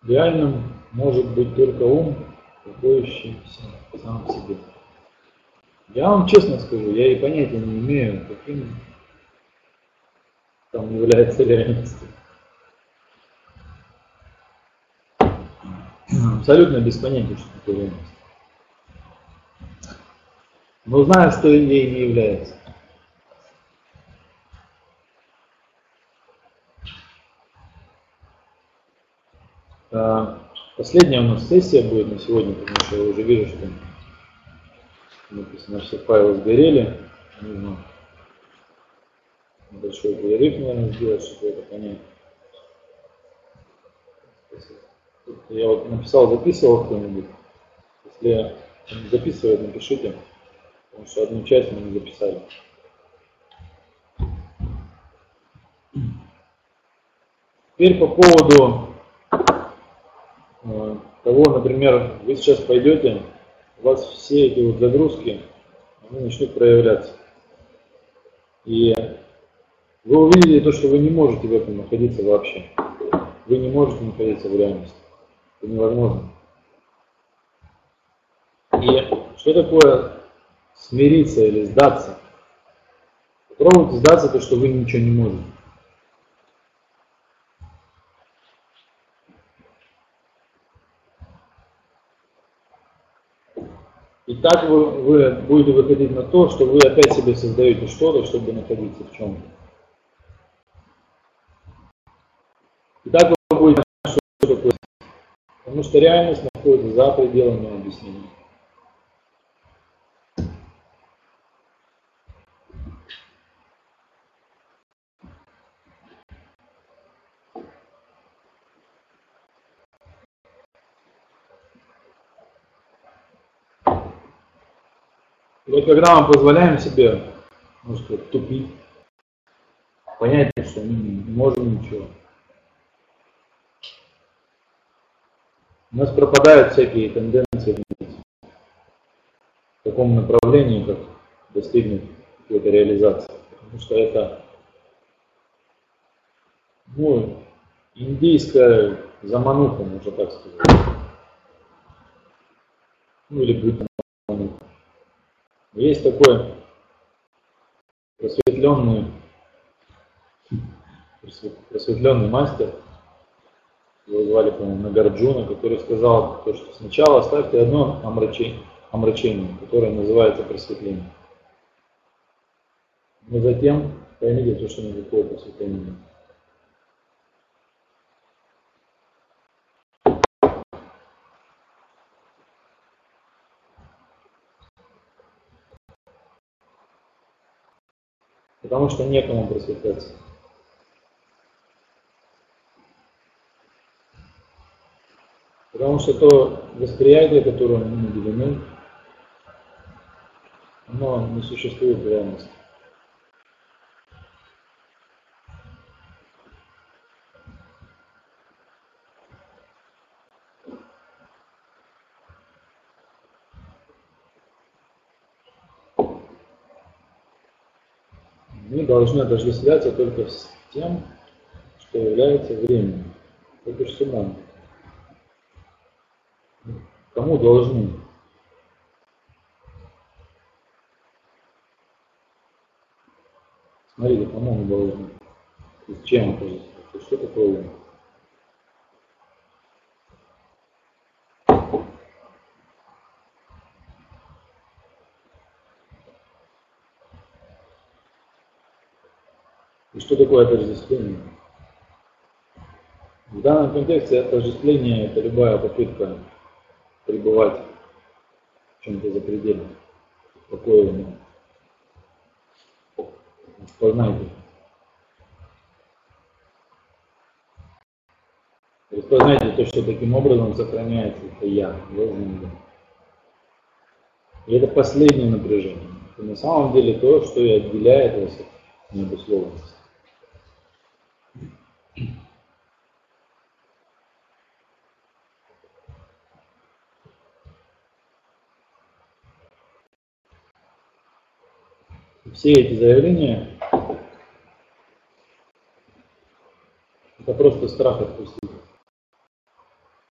Реальным может быть только ум, покоящийся сам в себе. Я вам честно скажу, я и понятия не имею, каким там является реальностью. Абсолютно без понятия, что такое реальность. Но знаю, что ей не является. Последняя у нас сессия будет на сегодня, потому что я уже вижу, что написано, все файлы сгорели. Нужно небольшой перерыв, наверное, сделать, чтобы это понять. Я вот написал, записывал кто-нибудь. Если не записывает, напишите, потому что одну часть мы не записали. Теперь по поводу того, например, вы сейчас пойдете, у вас все эти вот загрузки, они начнут проявляться. И вы увидели то, что вы не можете в этом находиться вообще. Вы не можете находиться в реальности. Это невозможно. И что такое смириться или сдаться? Попробуйте сдаться, то, что вы ничего не можете. И так вы будете выходить на то, что вы опять себе создаете что-то, чтобы находиться в чем-то. И так вы будете знать, что такое. Потому что реальность находится за пределами объяснения. И вот когда мы позволяем себе, можно сказать, тупить, понять, что мы не можем ничего, у нас пропадают всякие тенденции в таком направлении, как достигнуть какой-то реализации. Потому что это, индийская замануха, можно так сказать. Или быть заманухой. Есть такой просветленный мастер, его звали, по-моему, Нагарджуна, который сказал, что сначала оставьте одно омрачение, которое называется просветление. Но затем поймите то, что никакое просветление нет. Потому что некому просветляться. Потому что то восприятие, которое мы наделены, оно не существует в реальности. Мы должны отождествляться только с тем, что является временем. Это же сумма. Кому должны? Смотрите, кому мы должны? И с чем отождествляться? Что такое ум? И что такое отождествление? В данном контексте отождествление – это любая попытка пребывать в чем-то запредельном. Такое, познайте. Распознайте то, что таким образом сохраняется, это я, И это последнее напряжение. Это на самом деле то, что и отделяет вас от необусловленности. Все эти заявления – это просто страх отпустить.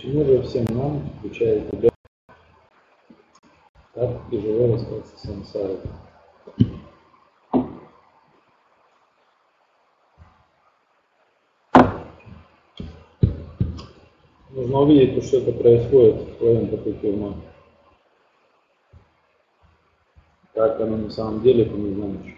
Почему же всем нам, включая тебя, так тяжело расстаться с сансарой? Нужно увидеть, что это происходит в твоем потоке ума. Как оно на самом деле, ты не знаешь.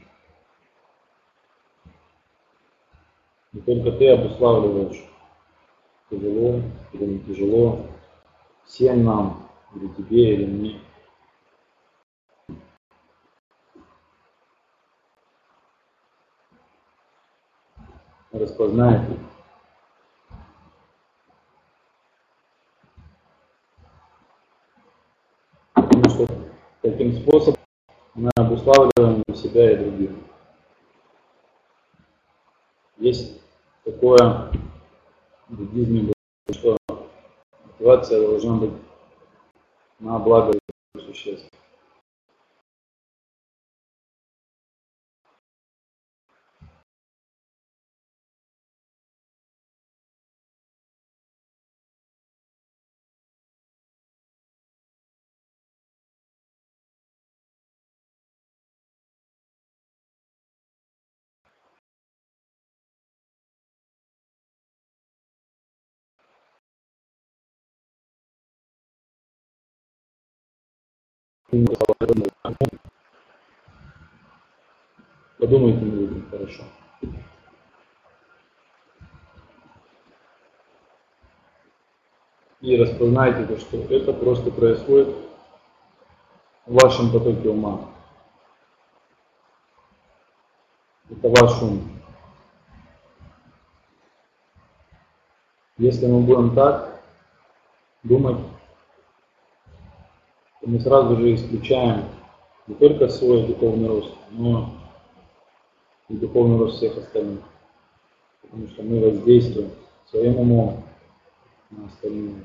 И только ты обуславливаешь, тяжело или не тяжело, всем нам, или тебе, или мне. Распознает их. Потому что таким способом мы обуславливаем себя и других. Есть такое в буддизме, что мотивация должна быть на благо существ. Подумайте над этим хорошо. И распознайте то, что это просто происходит в вашем потоке ума. Это ваш ум. Если мы будем так думать, то мы сразу же исключаем не только свой духовный рост, но и духовный рост всех остальных. Потому что мы воздействуем своим умом на остальные.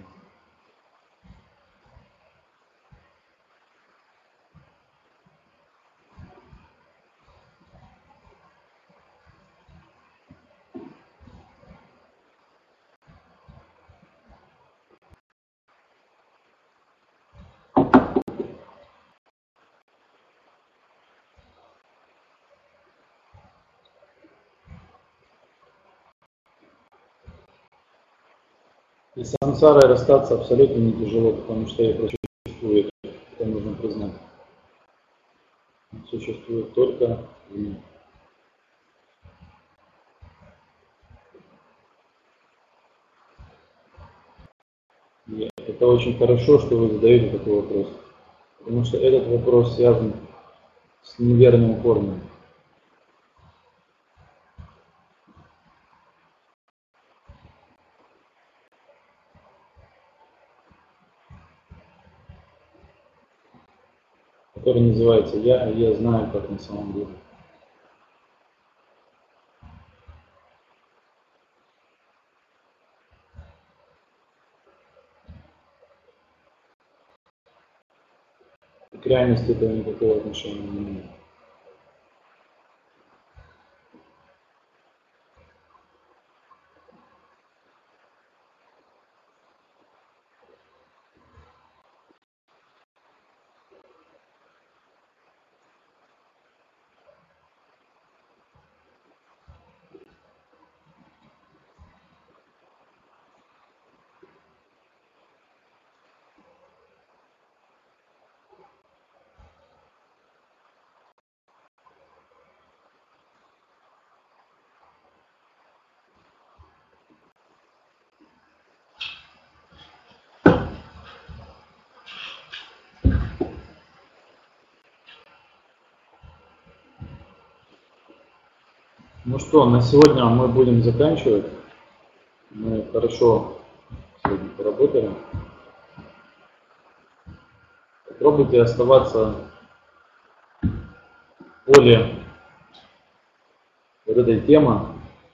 И с сансарой расстаться абсолютно не тяжело, потому что это существует, это нужно признать. Существует только в ней. И это очень хорошо, что вы задаете такой вопрос, потому что этот вопрос связан с неверным формой. Который называется «Я», и я знаю, как на самом деле. К реальности этого никакого отношения не имеет. Ну что, на сегодня мы будем заканчивать. Мы хорошо сегодня поработали. Попробуйте оставаться в поле вот этой темы.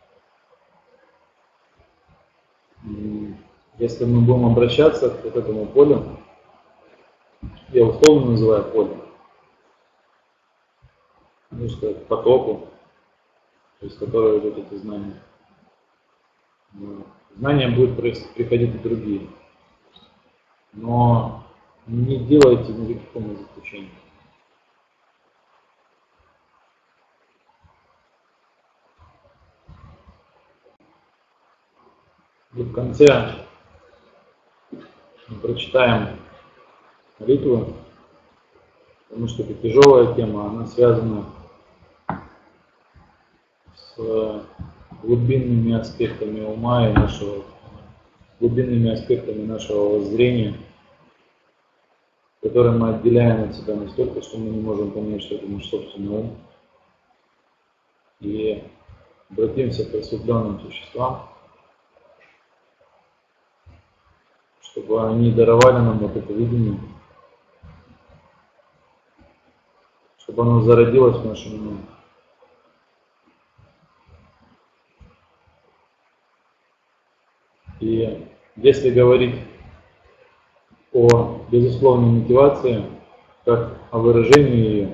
Если мы будем обращаться к вот этому полю, я условно называю поле, ну что к потоку, через который идут эти знания. Знания будут приходить и другие. но не делайте никаких умозаключений. И в конце мы прочитаем молитву, потому что это тяжелая тема, она связана с глубинными аспектами ума и глубинными аспектами нашего воззрения, которые мы отделяем от себя настолько, что мы не можем понять, что это наш собственный ум. И обратимся к просветленным существам, чтобы они даровали нам вот это видение, чтобы оно зародилось в нашем уме. И если говорить о безусловной мотивации, как о выражении ее,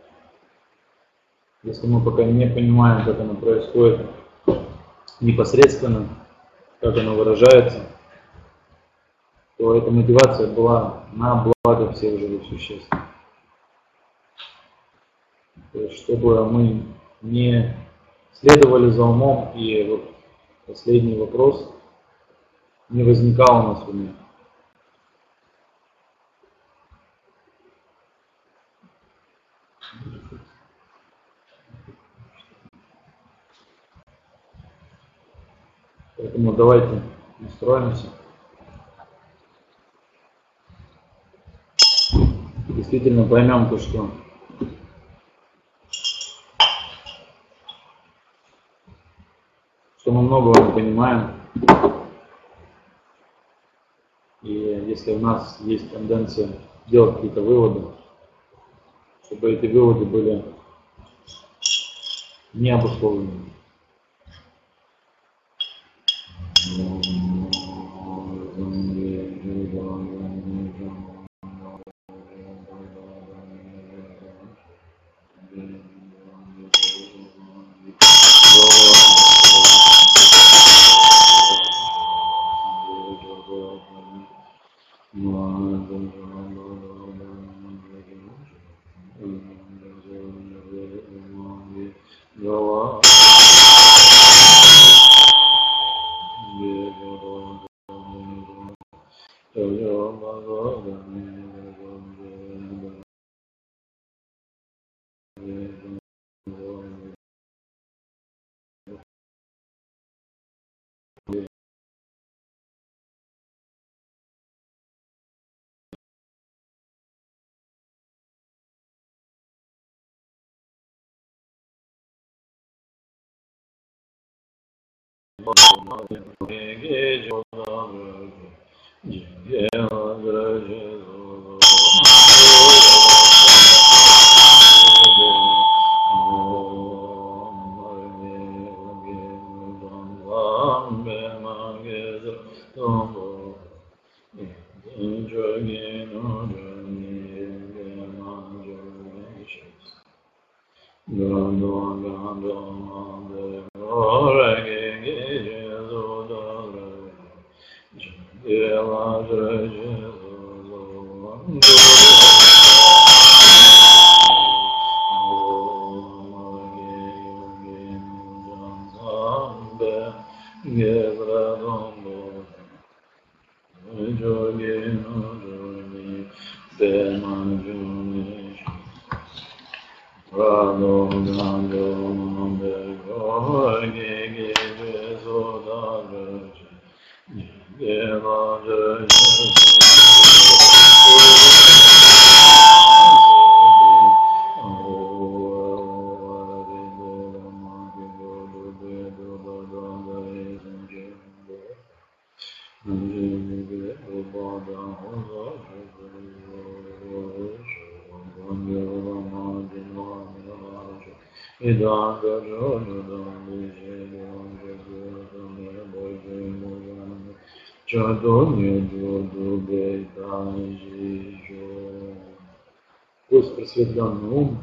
если мы пока не понимаем, как оно происходит непосредственно, как оно выражается, то эта мотивация была на благо всех живых существ. То есть, чтобы мы не следовали за умом, и вот последний вопрос не возникал у нас в уме. Поэтому давайте настроимся. Действительно поймем то, что мы многого не понимаем. И если у нас есть тенденция делать какие-то выводы, чтобы эти выводы были не обусловлены. Пусть просветленный ум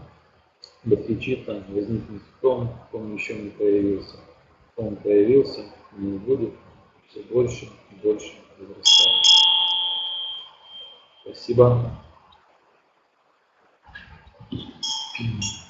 достичится, возникнет в том, в ком еще не появился. В ком появился, не будет все больше и больше возрастать. Спасибо.